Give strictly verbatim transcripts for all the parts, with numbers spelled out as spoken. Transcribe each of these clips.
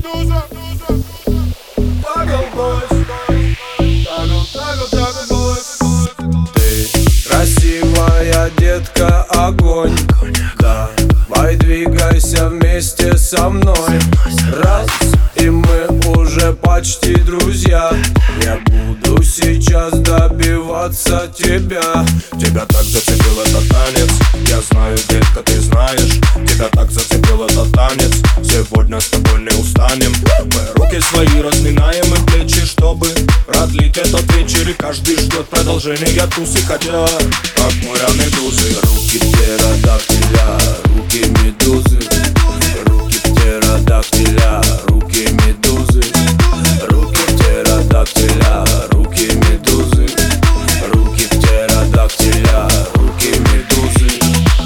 Ты красивая детка, огонь. Давай двигайся вместе со мной. Раз, и мы уже почти друзья. Я буду сейчас добиваться тебя. Тебя так зацепил этот танец. Я знаю, детка, ты знаешь. Тебя так зацепил этот танец. Сегодня с тобой не устанем. Мы руки свои разминаем и плечи, чтобы продлить этот вечер. И каждый ждет продолжения тусы, хотя как моря медузы. Руки птеродактиля, руки медузы. Руки птеродактиля, руки медузы. Руки птеродактиля, руки медузы. Руки птеродактиля, руки медузы.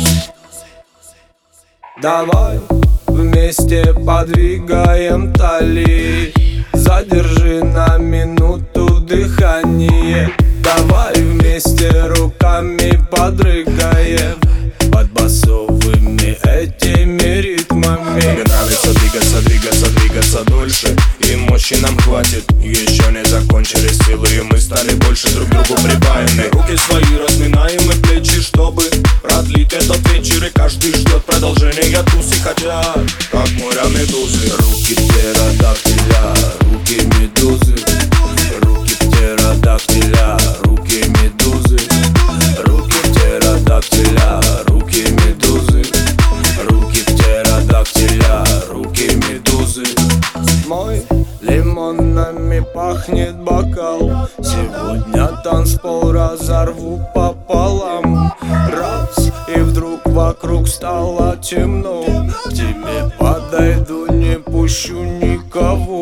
Давай вместе подвигаем талии. Задержи на минуту дыхание. Давай вместе руками подрыгаем под басовыми этими ритмами. Мне нравится двигаться, двигаться, двигаться дольше. И мощи нам хватит. Еще не закончились силы, и мы стали больше друг другу припаяны. Руки свои разминаем и плечи, чтобы продлить этот вечер. И каждый ждет продолжения тусы, хотя как моря медузы. Руки птеродактиля, руки медузы. Руки птеродактиля, руки медузы. Руки птеродактиля, руки медузы. Руки птеродактиля, руки медузы. Мой лимонами пахнет бокал. Сегодня танцпол разорву пополам. Раз, и вдруг вокруг стало темно. К тебе подойду, не пущу никого.